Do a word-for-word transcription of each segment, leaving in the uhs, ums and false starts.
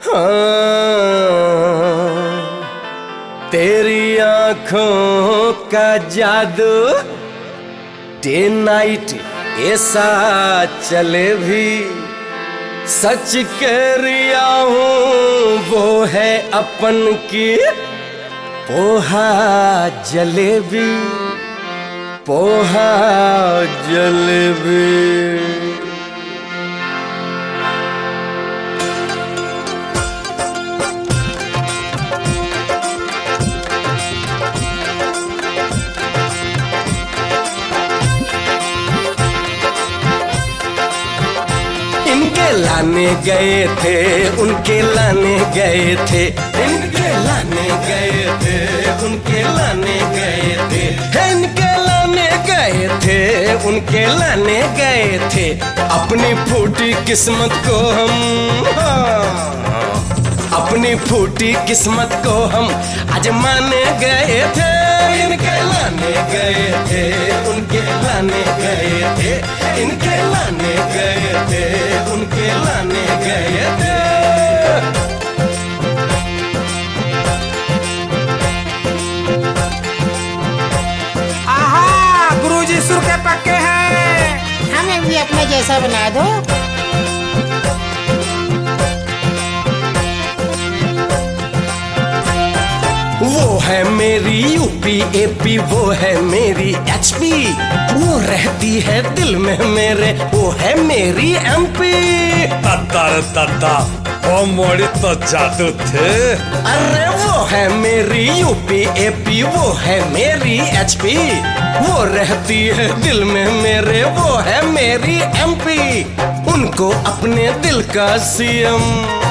हाँ, तेरी आंखों का जादू डे नाइट ऐसा चले भी, सच कह रिया हूँ वो है अपन की पोहा जलेबी, पोहा जलेबी। इनके लाने गए थे, उनके लाने गए थे, इनके लाने गए थे, उनके लाने गए थे, इनके लाने गए थे, उनके लाने गए थे। अपनी फूटी किस्मत को हम, अपनी फूटी किस्मत को हम आजमाने गए थे। इनके लाने गए थे, उनके लाने गए थे, इनके लाने गए थे, उनके लाने गए थे। आहा, गुरुजी सुर के पक्के हैं, हमें भी अपने जैसा बना दो। वो है मेरी यूपी एपी, वो है मेरी एचपी, वो रहती है दिल में मेरे, वो है मेरी एमपी। दादा रे दादा, वो मोड़ी तो जादू थे। अरे वो है मेरी यूपी एपी, वो है मेरी एचपी, वो रहती है दिल में मेरे, वो है मेरी एमपी। उनको अपने दिल का सीएम,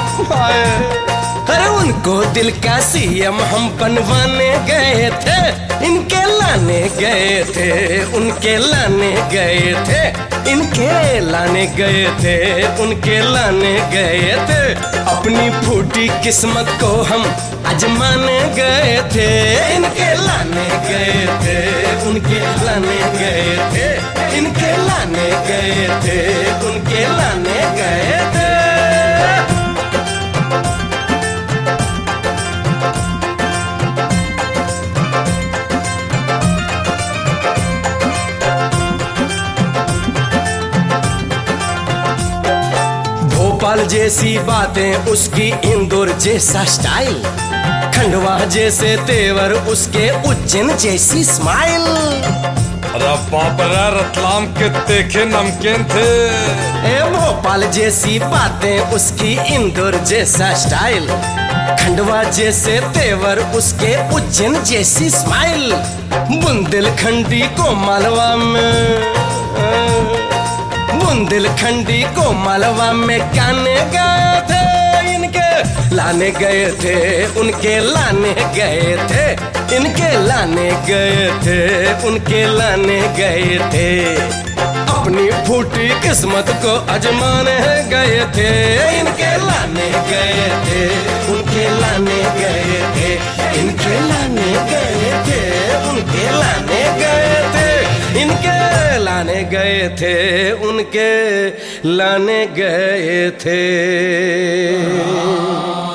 अरे उनको दिल का सीएम हम बनवाने गए थे। इनके लाने गए थे, उनके लाने गए थे, इनके लाने गए थे, उनके लाने गए थे। अपनी फूटी किस्मत को हम आजमाने गए थे। इनके लाने गए थे, उनके लाने गए थे, इनके लाने गए थे, उनके लाने गए थे। भोपाल जैसी बातें उसकी, इंदौर जैसा स्टाइल, खंडवा जैसे तेवर उसके, उज्जैन जैसी स्माइल। अरे बाप रे, रतलाम के तीखे नमकीन थे। ए भोपाल जैसी बातें उसकी, इंदौर जैसा स्टाइल, खंडवा जैसे तेवर उसके, उज्जैन जैसी स्माइल। बुंदेलखंडी को मालवा में, बुंदेलखंडी को मालवा में गाने गए थे। इनके लाने गए थे, उनके लाने गए थे, इनके लाने गए थे, उनके लाने गए थे। अपनी फूटी किस्मत को आजमाने गए थे। इनके लाने गए थे, उनके लाने गए थे, इनके लाने गए थे, उनके लाने गए थे, इनके लाने गए थे, उनके लाने गए थे।